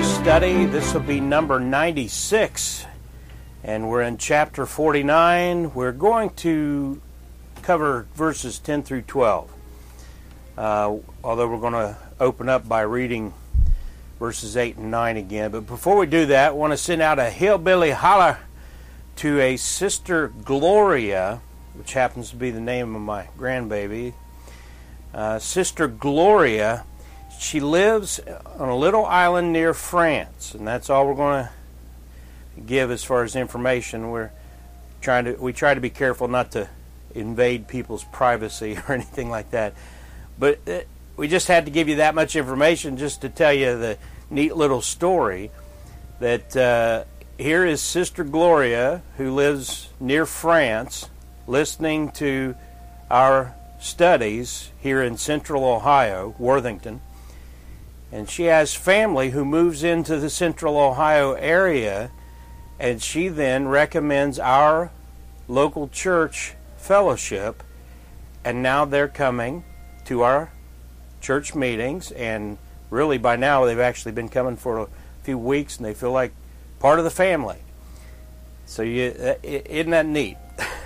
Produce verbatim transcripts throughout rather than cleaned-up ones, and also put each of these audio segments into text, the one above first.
study. This will be number ninety-six, and we're in chapter forty-nine. We're going to cover verses ten through twelve, uh, although we're going to open up by reading verses eight and nine again. But before we do that, I want to send out a hillbilly holler to a Sister Gloria, which happens to be the name of my grandbaby. Uh, Sister Gloria, she lives on a little island near France, and that's all we're going to give as far as information. We're trying to we try to be careful not to invade people's privacy or anything like that. But uh, we just had to give you that much information just to tell you the neat little story that uh, here is Sister Gloria, who lives near France, listening to our studies here in central Ohio, Worthington. And she has family who moves into the central Ohio area, and she then recommends our local church fellowship, and now they're coming to our church meetings, and really by now they've actually been coming for a few weeks, and they feel like part of the family. So you, isn't that neat?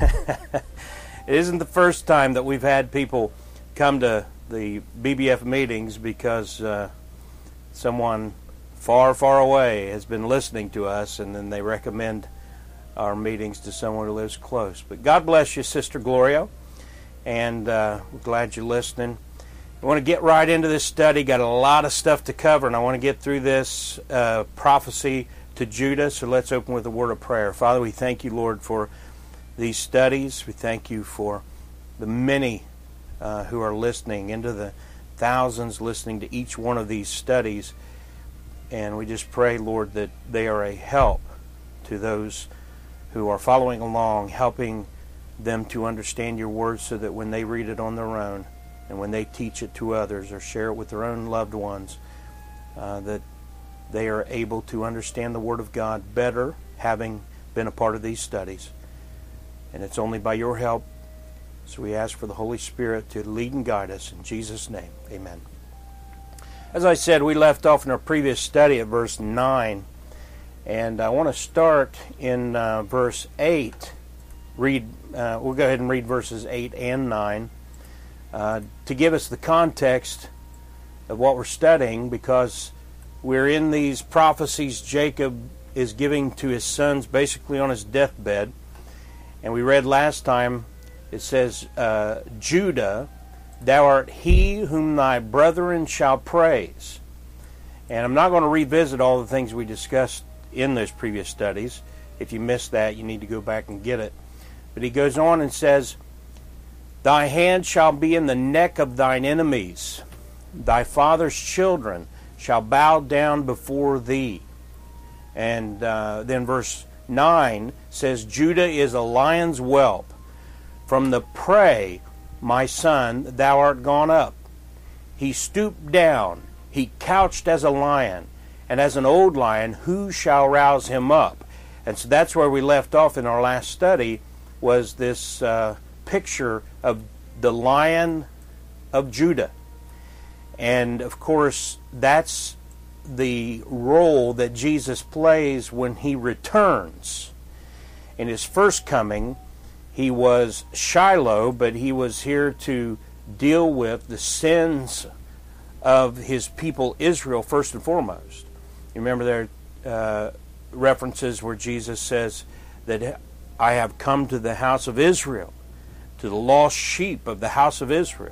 It isn't the first time that we've had people come to the B B F meetings because uh, someone far, far away has been listening to us, and then they recommend our meetings to someone who lives close. But God bless you, Sister Gloria, and uh, we're glad you're listening. I want to get right into this study. Got a lot of stuff to cover, and I want to get through this uh, prophecy to Judah, so let's open with a word of prayer. Father, we thank you, Lord, for these studies. We thank you for the many uh, who are listening, into the thousands listening to each one of these studies. And we just pray, Lord, that they are a help to those who are following along, helping them to understand your word so that when they read it on their own and when they teach it to others or share it with their own loved ones, uh, that they are able to understand the word of God better, having been a part of these studies. And it's only by your help. So we ask for the Holy Spirit to lead and guide us. In Jesus' name, amen. As I said, we left off in our previous study at verse nine. And I want to start in uh, verse eight. Read. Uh, we'll go ahead and read verses eight and nine uh, to give us the context of what we're studying, because we're in these prophecies Jacob is giving to his sons basically on his deathbed. And we read last time, it says, uh, Judah, thou art he whom thy brethren shall praise. And I'm not going to revisit all the things we discussed in those previous studies. If you missed that, you need to go back and get it. But he goes on and says, thy hand shall be in the neck of thine enemies. Thy father's children shall bow down before thee. And uh, then verse nine says, Judah is a lion's whelp. From the prey, my son, thou art gone up. He stooped down, he couched as a lion, and as an old lion, who shall rouse him up? And so that's where we left off in our last study, was this uh, picture of the Lion of Judah. And of course, that's the role that Jesus plays when he returns. In his first coming, he was Shiloh, but he was here to deal with the sins of his people Israel first and foremost. You remember there are uh, references where Jesus says that I have come to the house of Israel, to the lost sheep of the house of Israel.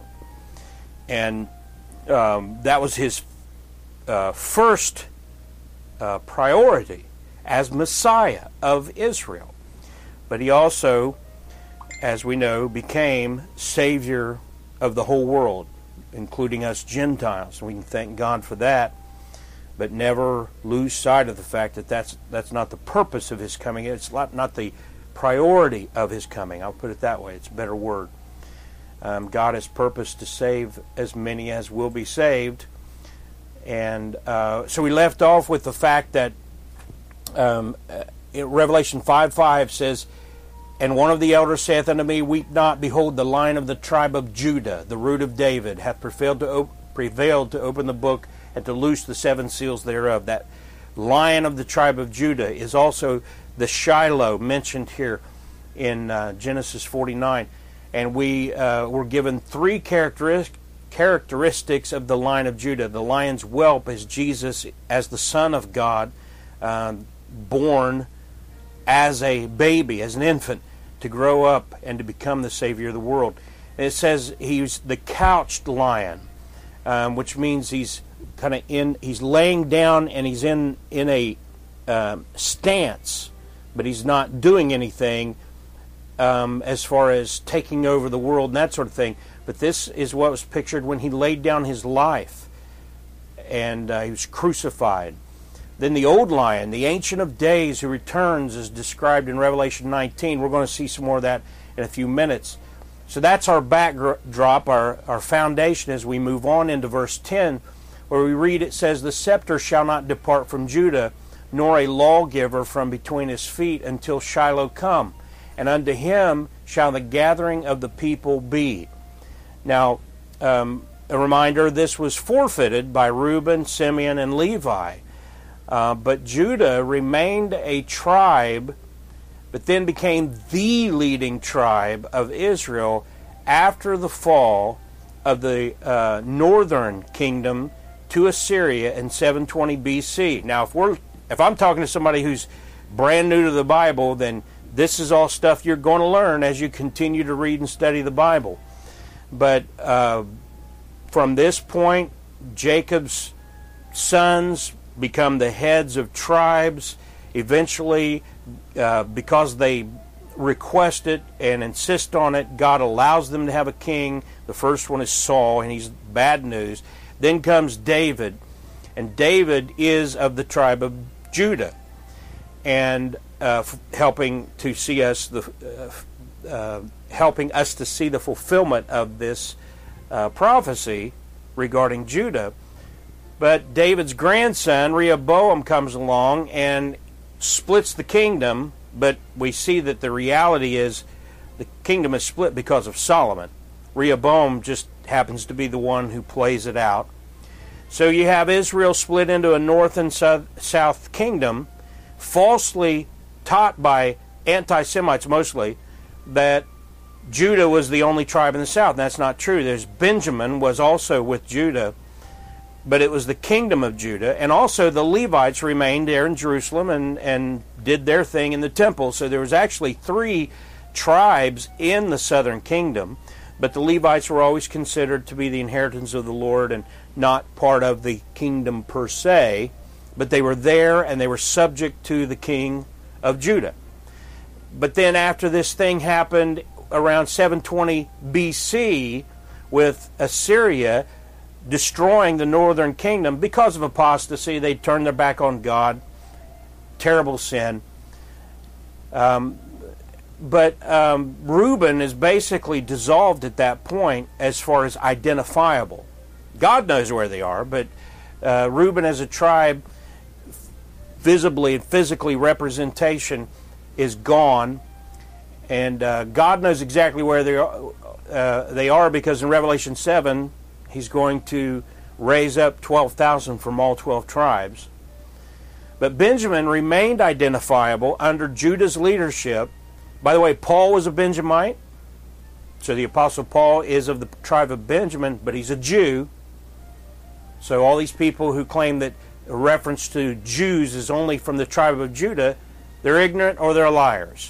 And um, that was his Uh, first uh, priority as Messiah of Israel. But he also, as we know, became Savior of the whole world, including us Gentiles. We can thank God for that, but never lose sight of the fact that that's, that's not the purpose of his coming. It's not, not the priority of his coming. I'll put it that way. It's a better word. Um, God has purposed to save as many as will be saved. And uh, so we left off with the fact that um, Revelation five five says, And one of the elders saith unto me, Weep not, behold, the Lion of the tribe of Judah, the root of David, hath prevailed to, op- prevailed to open the book and to loose the seven seals thereof. That Lion of the tribe of Judah, is also the Shiloh mentioned here in uh, Genesis forty-nine. And we uh, were given three characteristic, characteristics of the Lion of Judah. The lion's whelp is Jesus as the Son of God, uh, born as a baby, as an infant, to grow up and to become the Savior of the world. And it says he's the couched lion, um, which means he's kind of in, he's laying down and he's in, in a um, stance, but he's not doing anything um, as far as taking over the world and that sort of thing. But this is what was pictured when he laid down his life and uh, he was crucified. Then the old lion, the Ancient of Days who returns, is described in Revelation nineteen. We're going to see some more of that in a few minutes. So that's our backdrop, our, our foundation as we move on into verse ten, where we read, it says, "The scepter shall not depart from Judah, nor a lawgiver from between his feet, until Shiloh come, and unto him shall the gathering of the people be." Now, um, a reminder, this was forfeited by Reuben, Simeon, and Levi. Uh, but Judah remained a tribe, but then became the leading tribe of Israel after the fall of the uh, northern kingdom to Assyria in seven twenty B C. Now, if we're if I'm talking to somebody who's brand new to the Bible, then this is all stuff you're going to learn as you continue to read and study the Bible. But uh, from this point, Jacob's sons become the heads of tribes. Eventually, uh, because they request it and insist on it, God allows them to have a king. The first one is Saul, and he's bad news. Then comes David, and David is of the tribe of Judah, and uh, f- helping to see us the uh, uh, helping us to see the fulfillment of this uh, prophecy regarding Judah. But David's grandson, Rehoboam, comes along and splits the kingdom, but we see that the reality is the kingdom is split because of Solomon. Rehoboam just happens to be the one who plays it out. So you have Israel split into a north and south kingdom, falsely taught by anti-Semites mostly that Judah was the only tribe in the south. And that's not true. There's Benjamin was also with Judah, but it was the kingdom of Judah, and also the Levites remained there in Jerusalem and, and did their thing in the temple. So there was actually three tribes in the southern kingdom, but the Levites were always considered to be the inheritance of the Lord and not part of the kingdom per se, but they were there and they were subject to the king of Judah. But then after this thing happened around seven twenty B C with Assyria destroying the northern kingdom because of apostasy, they turned their back on God. Terrible sin. Um, but um, Reuben is basically dissolved at that point as far as identifiable. God knows where they are, but uh, Reuben as a tribe, visibly and physically representation, is gone. And uh, God knows exactly where they are, uh, they are because in Revelation seven, He's going to raise up twelve thousand from all twelve tribes. But Benjamin remained identifiable under Judah's leadership. By the way, Paul was a Benjamite. So the Apostle Paul is of the tribe of Benjamin, but he's a Jew. So all these people who claim that a reference to Jews is only from the tribe of Judah, they're ignorant or they're liars.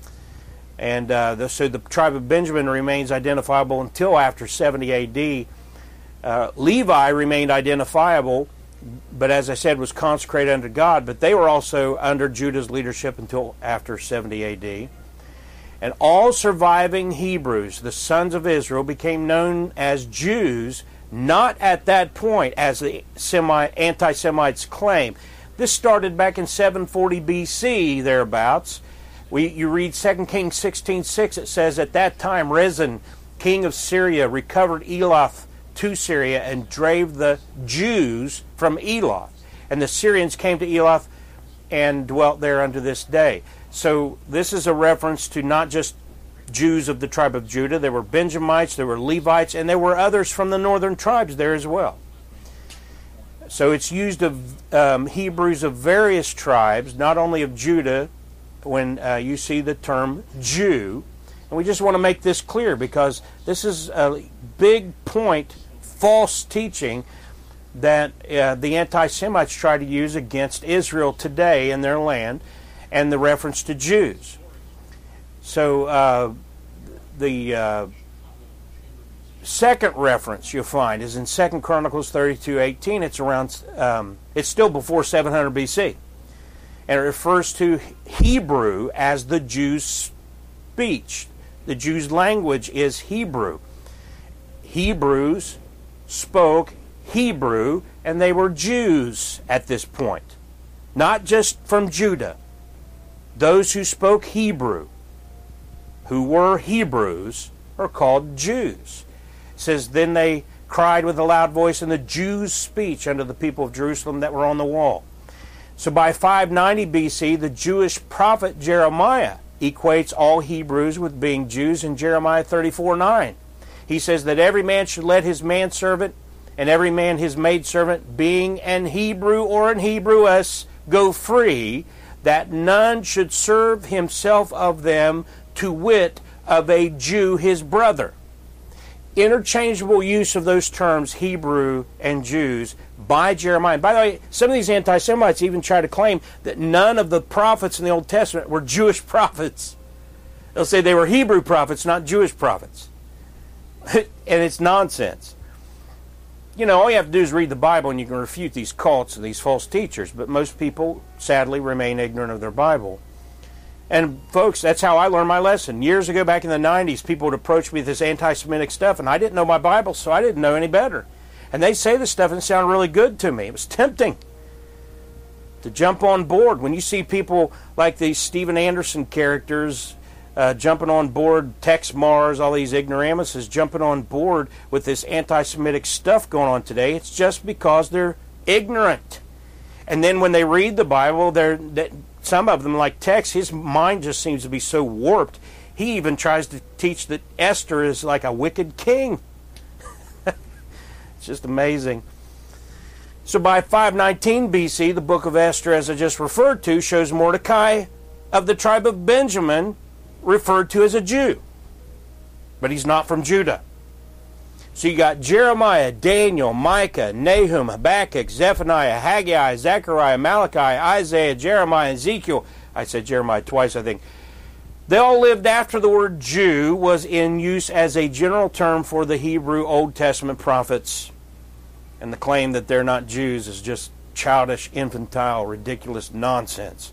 And uh, the, so the tribe of Benjamin remains identifiable until after seventy A D. Uh, Levi remained identifiable, but as I said, was consecrated unto God. But they were also under Judah's leadership until after seventy A D. And all surviving Hebrews, the sons of Israel, became known as Jews, not at that point as the semi anti-Semites claim. This started back in seven forty B C, thereabouts. We, you read Second Kings sixteen six, it says, "At that time Rezin, king of Syria, recovered Elath to Syria and drave the Jews from Elath. And the Syrians came to Elath and dwelt there unto this day." So this is a reference to not just Jews of the tribe of Judah. There were Benjamites, there were Levites, and there were others from the northern tribes there as well. So it's used of um, Hebrews of various tribes, not only of Judah, when uh, you see the term Jew. And we just want to make this clear because this is a big point, false teaching that uh, the anti-Semites try to use against Israel today in their land, and the reference to Jews. So uh, the uh, second reference you'll find is in Second Chronicles thirty-two eighteen. It's around. Um, it's still before seven hundred B C, and it refers to Hebrew as the Jews' speech. The Jews' language is Hebrew. Hebrews spoke Hebrew, and they were Jews at this point, not just from Judah. Those who spoke Hebrew, who were Hebrews, are called Jews. It says, then they cried with a loud voice in the Jews' speech unto the people of Jerusalem that were on the wall. So by five ninety B C, the Jewish prophet Jeremiah equates all Hebrews with being Jews in Jeremiah thirty-four nine. He says that every man should let his manservant and every man his maidservant, being an Hebrew or an Hebrewess, go free, that none should serve himself of them, to wit, of a Jew his brother. Interchangeable use of those terms, Hebrew and Jews, by Jeremiah. By the way, some of these anti-Semites even try to claim that none of the prophets in the Old Testament were Jewish prophets. They'll say they were Hebrew prophets, not Jewish prophets. And it's nonsense. You know, all you have to do is read the Bible and you can refute these cults and these false teachers. But most people, sadly, remain ignorant of their Bible. And folks, that's how I learned my lesson. Years ago, back in the nineties, people would approach me with this anti-Semitic stuff, and I didn't know my Bible, so I didn't know any better. And they say this stuff and it sounded really good to me. It was tempting to jump on board. When you see people like these Steven Anderson characters uh, jumping on board, Tex Mars, all these ignoramuses jumping on board with this anti-Semitic stuff going on today, it's just because they're ignorant. And then when they read the Bible, they're... They, some of them, like Tex, his mind just seems to be so warped. He even tries to teach that Esther is like a wicked king. It's just amazing. So by five nineteen B C, the book of Esther, as I just referred to, shows Mordecai of the tribe of Benjamin referred to as a Jew. But he's not from Judah. So you got Jeremiah, Daniel, Micah, Nahum, Habakkuk, Zephaniah, Haggai, Zechariah, Malachi, Isaiah, Jeremiah, Ezekiel. I said Jeremiah twice, I think. They all lived after the word Jew was in use as a general term for the Hebrew Old Testament prophets. And the claim that they're not Jews is just childish, infantile, ridiculous nonsense.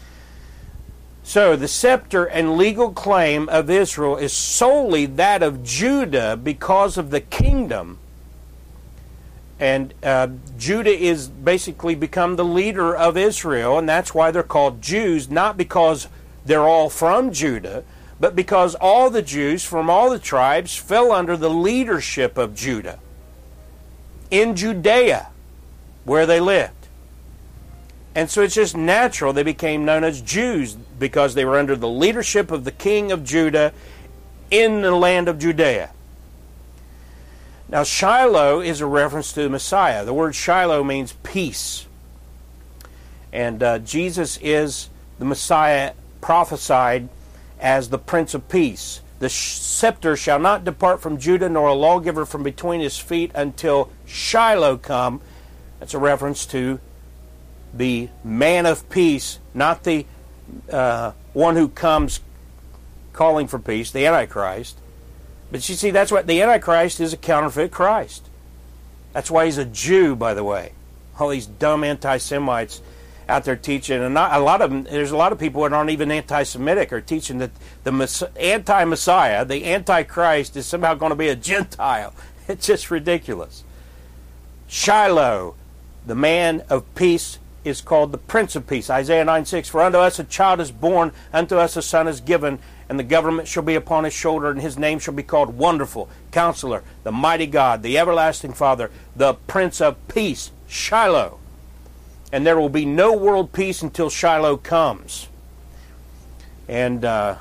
So the scepter and legal claim of Israel is solely that of Judah because of the kingdom. And uh, Judah is basically become the leader of Israel, and that's why they're called Jews, not because they're all from Judah, but because all the Jews from all the tribes fell under the leadership of Judah in Judea, where they lived. And so it's just natural they became known as Jews because they were under the leadership of the king of Judah in the land of Judea. Now Shiloh is a reference to the Messiah. The word Shiloh means peace. And uh, Jesus is the Messiah prophesied as the Prince of Peace. The scepter shall not depart from Judah, nor a lawgiver from between his feet until Shiloh come. That's a reference to the man of peace, not the uh, one who comes calling for peace, the Antichrist. But you see, that's what the Antichrist is, a counterfeit Christ. That's why he's a Jew, by the way. All these dumb anti-Semites out there teaching, and not, a lot of them, there's a lot of people that aren't even anti-Semitic are teaching that the anti-Messiah, the Antichrist, is somehow going to be a Gentile. It's just ridiculous. Shiloh, the man of peace, is called the Prince of Peace. Isaiah nine six, for unto us a child is born, unto us a son is given, and the government shall be upon his shoulder, and his name shall be called Wonderful, Counselor, the Mighty God, the Everlasting Father, the Prince of Peace, Shiloh. And there will be no world peace until Shiloh comes. And uh,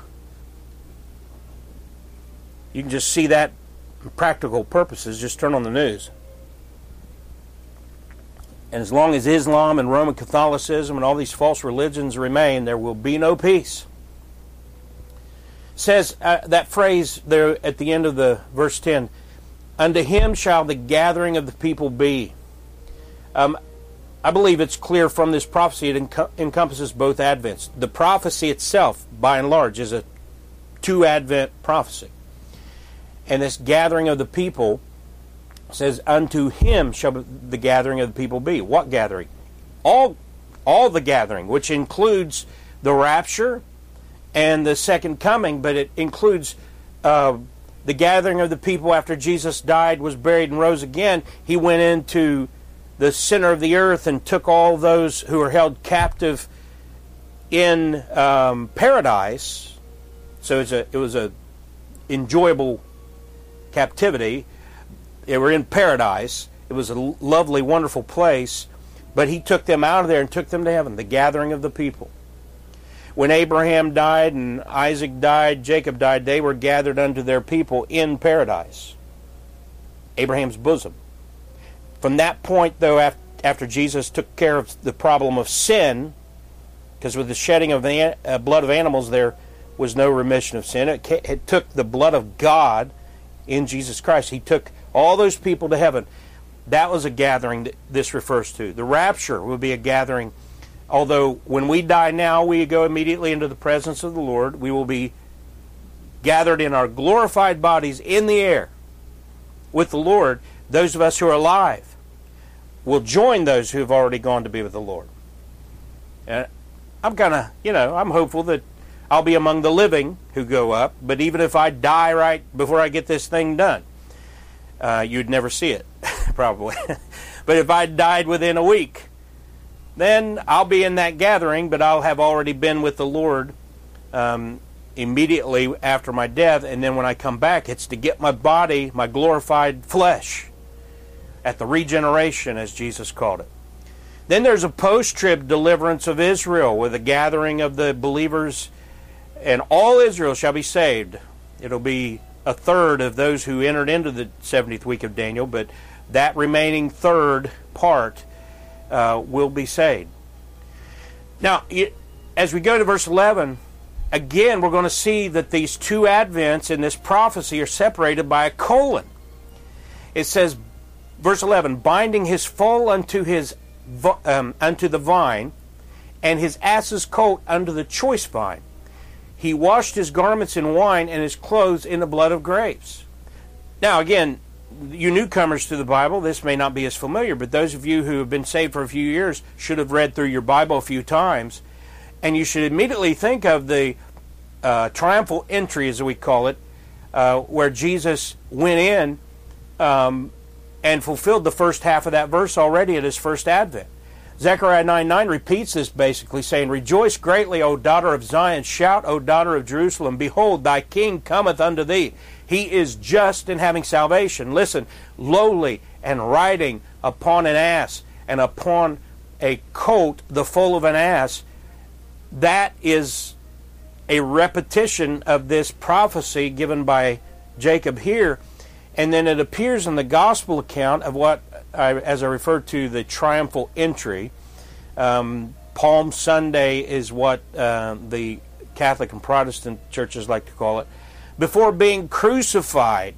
you can just see that in practical purposes. Just turn on the news. And as long as Islam and Roman Catholicism and all these false religions remain, there will be no peace. It says uh, that phrase there at the end of the verse ten, unto him shall the gathering of the people be. Um, I believe it's clear from this prophecy it enc- encompasses both advents. The prophecy itself, by and large, is a two-advent prophecy. And this gathering of the people says, unto him shall the gathering of the people be. What gathering? All, all the gathering, which includes the rapture and the second coming, but it includes uh, the gathering of the people after Jesus died, was buried, and rose again. He went into the center of the earth and took all those who were held captive in um, paradise. So it was a, it was a enjoyable captivity. They were in paradise. It was a lovely, wonderful place. But he took them out of there and took them to heaven, the gathering of the people. When Abraham died and Isaac died, Jacob died, they were gathered unto their people in paradise, Abraham's bosom. From that point, though, after Jesus took care of the problem of sin, because with the shedding of the uh, blood of animals, there was no remission of sin. It, it took the blood of God in Jesus Christ. He took all those people to heaven. That was a gathering that this refers to. The rapture will be a gathering. Although when we die now, we go immediately into the presence of the Lord. We will be gathered in our glorified bodies in the air with the Lord. Those of us who are alive will join those who have already gone to be with the Lord. And I'm kind of, you know, I'm hopeful that I'll be among the living who go up. But even if I die right before I get this thing done, uh, you'd never see it, probably. But if I died within a week, then I'll be in that gathering, but I'll have already been with the Lord um, immediately after my death. And then when I come back, it's to get my body, my glorified flesh, at the regeneration, as Jesus called it. Then there's a post-trib deliverance of Israel with a gathering of the believers, and all Israel shall be saved. It'll be a third of those who entered into the seventieth week of Daniel, but that remaining third part Uh, will be saved. Now, it, as we go to verse eleven, again, we're going to see that these two advents in this prophecy are separated by a colon. It says, verse eleven, binding his foal unto his um, unto the vine, and his ass's coat unto the choice vine. He washed his garments in wine, and his clothes in the blood of grapes. Now, again, you newcomers to the Bible, this may not be as familiar, but those of you who have been saved for a few years should have read through your Bible a few times, and you should immediately think of the uh, triumphal entry, as we call it, uh, where Jesus went in um, and fulfilled the first half of that verse already at his first advent. Zechariah nine nine repeats this basically, saying, rejoice greatly, O daughter of Zion, shout, O daughter of Jerusalem, behold, thy king cometh unto thee. He is just in having salvation. Listen, lowly and riding upon an ass and upon a coat, the foal of an ass. That is a repetition of this prophecy given by Jacob here. And then it appears in the gospel account of what, I, as I referred to, the triumphal entry. Um, Palm Sunday is what uh, the Catholic and Protestant churches like to call it. Before being crucified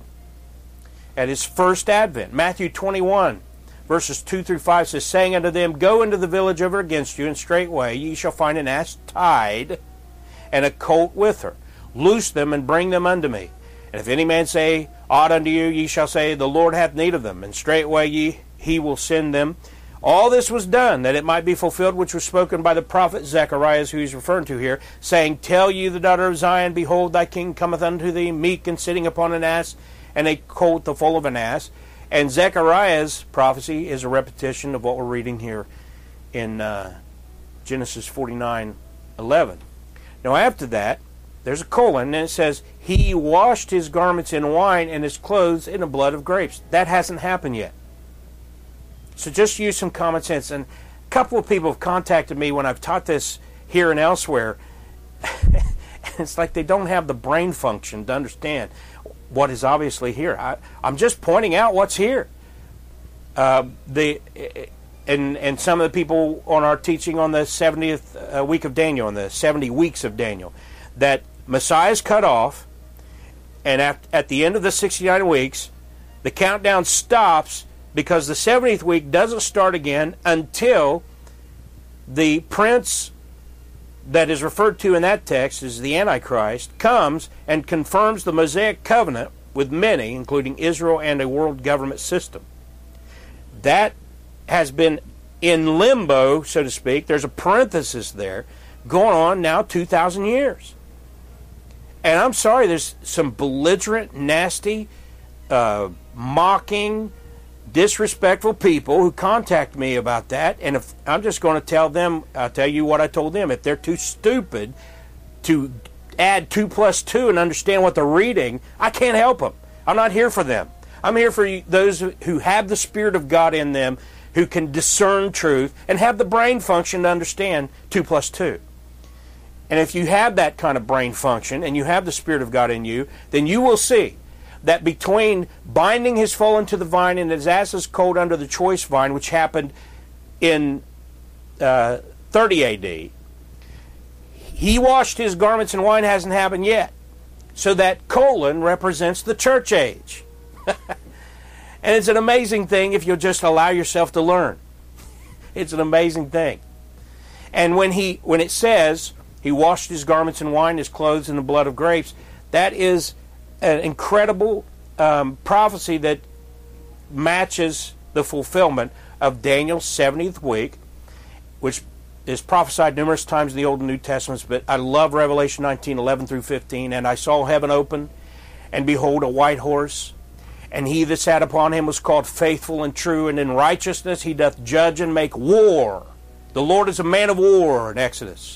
at his first advent. Matthew twenty-one, verses two through five says, saying unto them, go into the village over against you, and straightway ye shall find an ass tied, and a colt with her. Loose them, and bring them unto me. And if any man say aught unto you, ye shall say, the Lord hath need of them, and straightway ye, he will send them. All this was done, that it might be fulfilled, which was spoken by the prophet Zechariah, who he's referring to here, saying, tell you the daughter of Zion, behold, thy king cometh unto thee, meek and sitting upon an ass, and a colt the foal of an ass. And Zechariah's prophecy is a repetition of what we're reading here in uh, Genesis forty-nine eleven. Now after that, there's a colon, and it says, he washed his garments in wine, and his clothes in the blood of grapes. That hasn't happened yet. So just use some common sense. And a couple of people have contacted me when I've taught this here and elsewhere. It's like they don't have the brain function to understand what is obviously here. I, I'm just pointing out what's here. Uh, the and, and some of the people on our teaching on the seventieth uh, week of Daniel, on the seventy weeks of Daniel, that Messiah is cut off, and at, at the end of the sixty-nine weeks, the countdown stops because the seventieth week doesn't start again until the prince that is referred to in that text as the Antichrist comes and confirms the Mosaic covenant with many, including Israel and a world government system. That has been in limbo, so to speak. There's a parenthesis there going on now two thousand years. And I'm sorry, there's some belligerent, nasty, uh, mocking, disrespectful people who contact me about that, and if I'm just going to tell them, I'll tell you what I told them. If they're too stupid to add two plus two and understand what they're reading, I can't help them. I'm not here for them. I'm here for those who have the Spirit of God in them, who can discern truth and have the brain function to understand two plus two. And if you have that kind of brain function and you have the Spirit of God in you, then you will see that between binding his foal into the vine and his asses cold under the choice vine, which happened in uh, thirty A D, he washed his garments in wine, hasn't happened yet. So that colon represents the church age. And it's an amazing thing if you'll just allow yourself to learn. It's an amazing thing. And when he when it says he washed his garments in wine, his clothes in the blood of grapes, that is an incredible um, prophecy that matches the fulfillment of Daniel's seventieth week, which is prophesied numerous times in the Old and New Testaments, but I love Revelation nineteen, eleven through fifteen. And I saw heaven open, and behold, a white horse, and he that sat upon him was called Faithful and True, and in righteousness he doth judge and make war. The Lord is a man of war, in Exodus.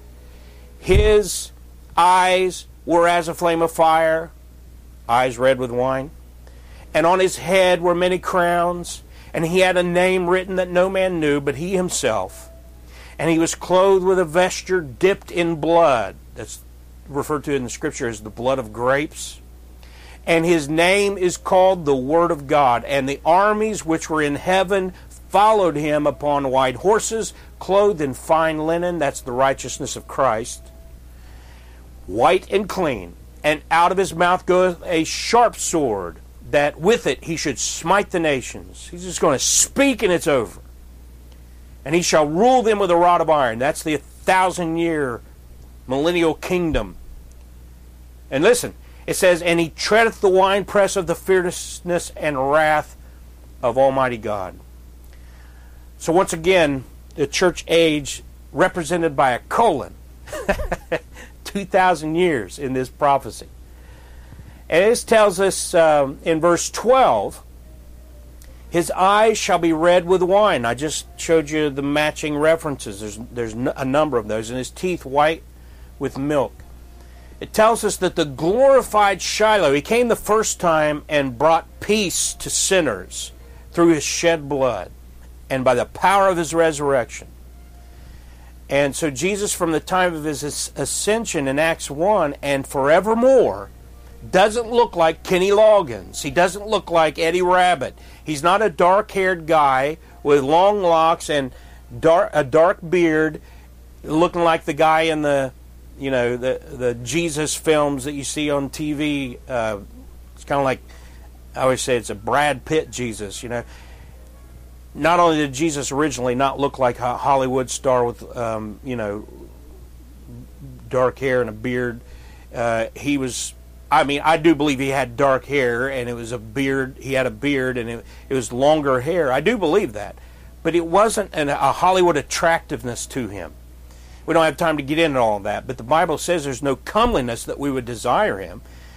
His eyes were as a flame of fire, eyes red with wine, and on his head were many crowns, and he had a name written that no man knew but he himself. And he was clothed with a vesture dipped in blood. That's referred to in the Scripture as the blood of grapes. And his name is called the Word of God. And the armies which were in heaven followed him upon white horses, clothed in fine linen. That's the righteousness of Christ, white and clean. And out of his mouth goeth a sharp sword, that with it he should smite the nations. He's just going to speak and it's over. And he shall rule them with a rod of iron. That's the thousand-year millennial kingdom. And listen, it says, and he treadeth the winepress of the fierceness and wrath of Almighty God. So once again, the church age represented by a colon. two thousand years in this prophecy. And this tells us um, in verse twelve, his eyes shall be red with wine. I just showed you the matching references. There's, there's a number of those. And his teeth white with milk. It tells us that the glorified Shiloh, he came the first time and brought peace to sinners through his shed blood and by the power of his resurrection. And so Jesus, from the time of his ascension in Acts one and forevermore, doesn't look like Kenny Loggins. He doesn't look like Eddie Rabbitt. He's not a dark-haired guy with long locks and dark, a dark beard, looking like the guy in the, you know, the the Jesus films that you see on T V. Uh, it's kind of like, I always say it's a Brad Pitt Jesus, you know. Not only did Jesus originally not look like a Hollywood star with, um, you know, dark hair and a beard, uh, he was, I mean, I do believe he had dark hair and it was a beard, he had a beard and it, it was longer hair. I do believe that. But it wasn't an, a Hollywood attractiveness to him. We don't have time to get into all of that, but the Bible says there's no comeliness that we would desire him.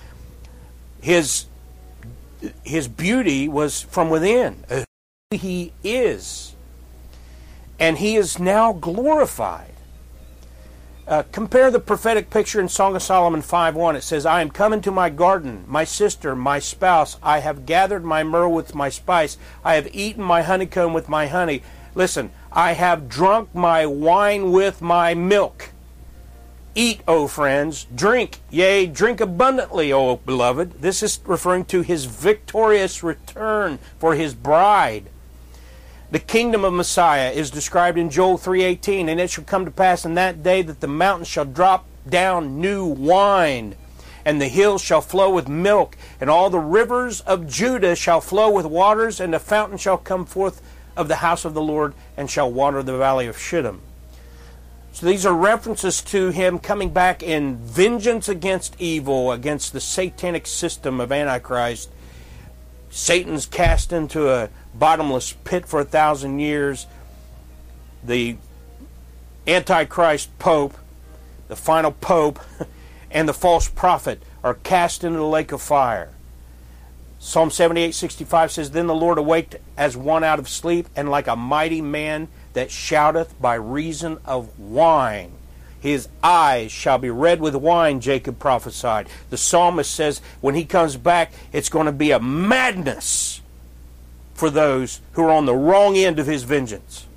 His, his beauty was from within. He is, and he is now glorified. Uh, compare the prophetic picture in Song of Solomon five one. It says, I am come into my garden, my sister, my spouse. I have gathered my myrrh with my spice. I have eaten my honeycomb with my honey. Listen, I have drunk my wine with my milk. Eat, O friends, drink, yea, drink abundantly, O beloved. This is referring to his victorious return for his bride. The kingdom of Messiah is described in Joel three eighteen, and it shall come to pass in that day that the mountains shall drop down new wine, and the hills shall flow with milk, and all the rivers of Judah shall flow with waters, and the fountain shall come forth of the house of the Lord, and shall water the valley of Shittim. So these are references to him coming back in vengeance against evil, against the satanic system of Antichrist. Satan's cast into a bottomless pit for a thousand years. The Antichrist Pope, the final Pope, and the false prophet are cast into the lake of fire. Psalm seventy-eight sixty-five says, Then the Lord awaked as one out of sleep, and like a mighty man that shouteth by reason of wine. His eyes shall be red with wine, Jacob prophesied. The psalmist says when he comes back, it's going to be a madness for those who are on the wrong end of his vengeance.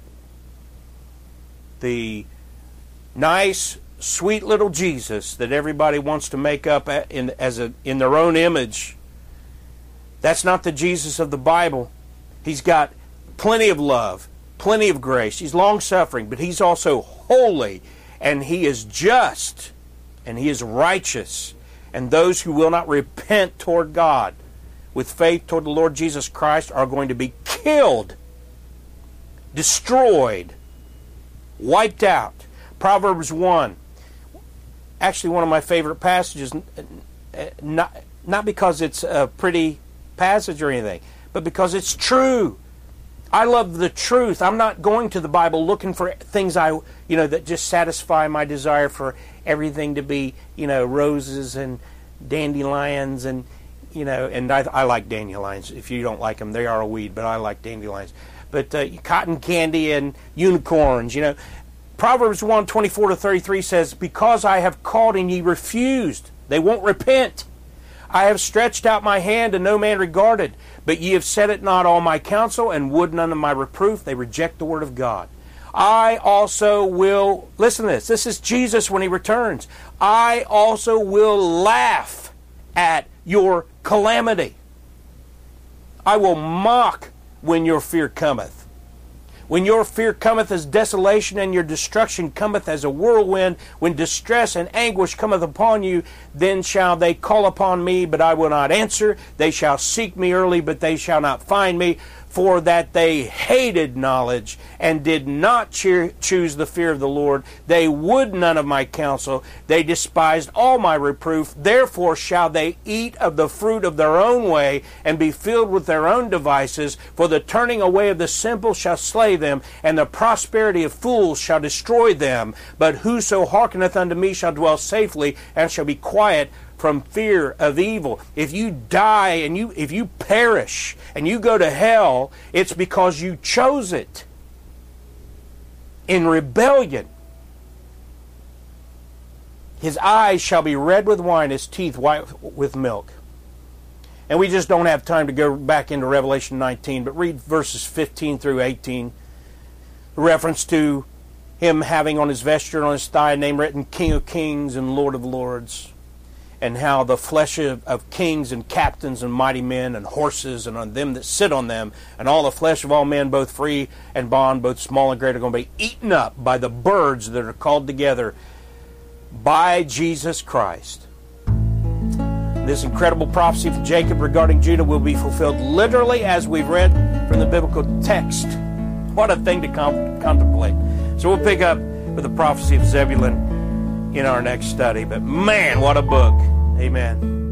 The nice, sweet little Jesus that everybody wants to make up in, as a, in their own image, that's not the Jesus of the Bible. He's got plenty of love, plenty of grace. He's long-suffering, but he's also holy, and he is just, and he is righteous. And those who will not repent toward God with faith toward the Lord Jesus Christ are going to be killed, destroyed, wiped out. Proverbs one, actually one of my favorite passages, not, not because it's a pretty passage or anything, but because it's true. I love the truth. I'm not going to the Bible looking for things I, you know, that just satisfy my desire for everything to be, you know, roses and dandelions and, you know, and I, I like dandelions. If you don't like them, they are a weed, but I like dandelions. But uh, cotton candy and unicorns, you know. Proverbs one twenty-four to thirty-three says, Because I have called and ye refused, they won't repent. I have stretched out my hand, and no man regarded. But ye have set at not all my counsel, and would none of my reproof. They reject the word of God. I also will, listen to this, this is Jesus when he returns. I also will laugh at your calamity. I will mock when your fear cometh. When your fear cometh as desolation, and your destruction cometh as a whirlwind, when distress and anguish cometh upon you, then shall they call upon me, but I will not answer. They shall seek me early, but they shall not find me. For that they hated knowledge, and did not cheer, choose the fear of the Lord. They would none of my counsel. They despised all my reproof. Therefore shall they eat of the fruit of their own way, and be filled with their own devices. For the turning away of the simple shall slay them, and the prosperity of fools shall destroy them. But whoso hearkeneth unto me shall dwell safely, and shall be quiet from fear of evil. If you die and you if you perish and you go to hell, it's because you chose it in rebellion. His eyes shall be red with wine, his teeth white with milk. And we just don't have time to go back into Revelation nineteen, but read verses fifteen through eighteen. Reference to him having on his vesture and on his thigh a name written, King of Kings and Lord of Lords. And how the flesh of, of kings and captains and mighty men and horses and on them that sit on them, and all the flesh of all men, both free and bond, both small and great, are going to be eaten up by the birds that are called together by Jesus Christ. This incredible prophecy from Jacob regarding Judah will be fulfilled literally as we've read from the biblical text. What a thing to com- contemplate. So we'll pick up with the prophecy of Zebulun in our next study. But man, what a book. Amen.